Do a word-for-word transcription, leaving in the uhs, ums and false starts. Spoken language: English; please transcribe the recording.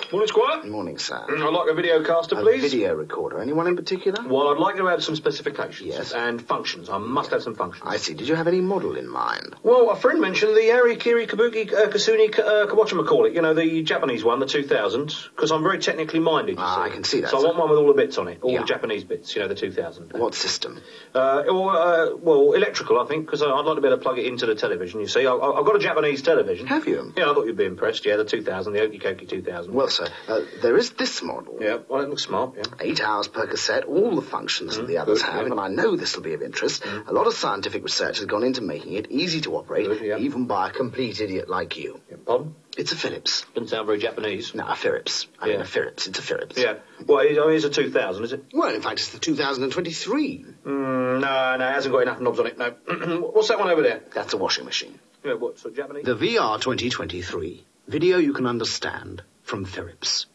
Morning, Squire. Good morning, sir. I'd like a videocaster, please. A video recorder. Anyone in particular? Well, I'd like to have some specifications. Yes. And functions. I must have some functions. I see. Did you have any model in mind? Well, a friend mentioned the Ari Kiri Kabuki uh, Kasuni, uh, whatchamacallit, you know, the Japanese one, the two thousand, because I'm very technically minded, you Ah, see. I can see that, So I sir. want one with all the bits on it, all Yeah. the Japanese bits, you know, the two thousand. What system? Uh, well, uh, well, electrical, I think, because I'd like to be able to plug it into the television, you see. I, I, I've got a Japanese television. Have you? Yeah, I thought you'd be impressed, yeah, the two thousand, the Okikoki two thousand. Well, sir, uh, there is this model. Yeah, well, it looks smart, yeah. Eight hours per cassette, all the functions that the others good, have, yeah. and I know this will be of interest. A lot of scientific research has gone into making it easy to operate, Good, yeah. even by a complete idiot like you. Yeah, pardon? It's a Philips. Doesn't sound very Japanese. No, a Philips. I mean Yeah. a Philips. It's a Philips. Yeah. Well, it- I mean, it's a two thousand, is it? Well, in fact, it's the two thousand twenty-three. Mm, no, no, it hasn't got enough knobs on it, no. What's that one over there? That's a washing machine. Yeah, what, so Japanese? The V R twenty twenty-three. Video you can understand from Philips.